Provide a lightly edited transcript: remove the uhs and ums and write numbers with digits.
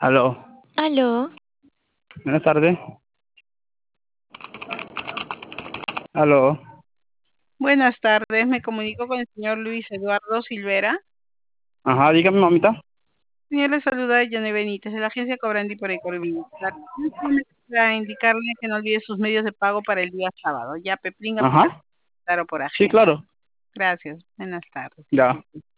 Aló, Aló, buenas tardes. Aló, Buenas tardes, me comunico con el señor Luis Eduardo Silvera. ajá, dígame, mamita. Señor, le saluda Yane Benítez de la agencia Cobrandi por Economía. Para indicarle que no olvide sus medios de pago para el día sábado. Ya, Peplín, aplicación Ajá, claro por sí, agenda. claro, Gracias, buenas tardes. ya.